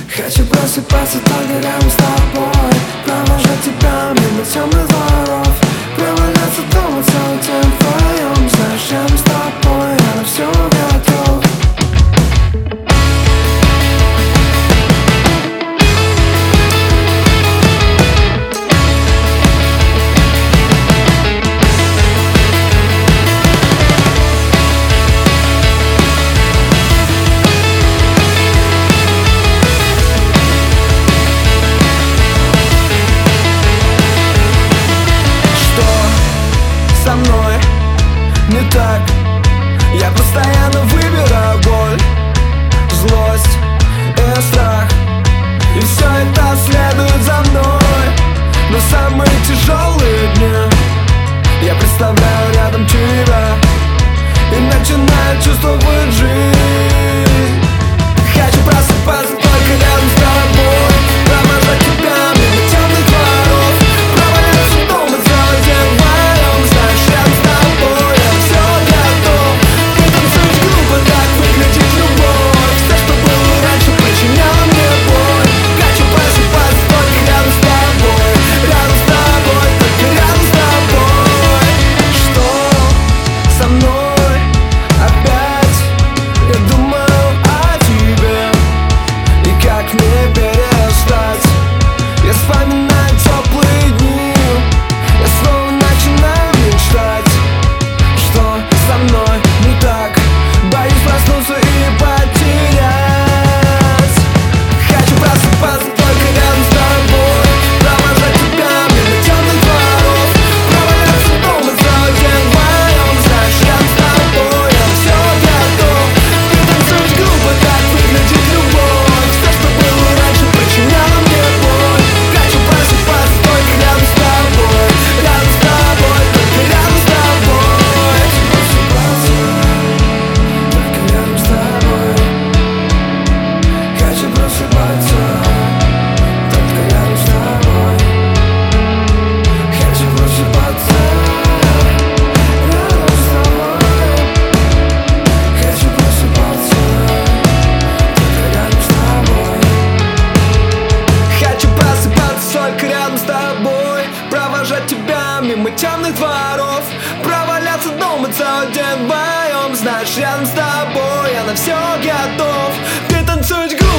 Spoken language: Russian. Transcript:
Хочу просыпаться только рядом с тобой, провожать тебя мимо темных дворов, проваляться дома целый день вдвоем. Знаешь, рядом с тобой я на все готов. Со мной не так. Я постоянно выбираю боль, злость и страх, и все это следует за мной. Но самые тяжелые дни я представляю рядом тебя и начинаю чувствовать жизнь. Хочу просыпаться только рядом с тобой, провожать тебя мимо темных дворов, проваляться дома целый день вдвоем. Знаешь, рядом с тобой я все готов. Ты танцуешь глупо, так выглядит любовь. Все, что было раньше, причиняло мне боль. Хочу просыпаться только рядом с тобой, рядом с тобой, только рядом с тобой. Что со мной опять? Я думаю о тебе, и как мне перестать? Я вспоминаю теплые дни, я снова начинаю мечтать. Что со мной не так? Боюсь проснуться и потерять. Хочу просыпаться только рядом с тобой, провожать тебя мимо темных дворов, проваляться дома целый день вдвоем. Знаешь, рядом с тобой я все готов. Ты танцуешь глупо, так выглядит любовь. Все, что было раньше, причиняло мне боль. Хочу просыпаться только рядом с тобой, рядом с тобой, только рядом с тобой. Хочу просыпаться только рядом с тобой. Хочу просыпаться рядом с тобой. Хочу просыпаться только рядом с тобой. Хочу просыпаться только рядом с тобой, провожать тебя мимо темных дворов, проваляться дома целый день вдвоем. Знаешь, рядом с тобой я на все готов. Ты танцуешь глупо,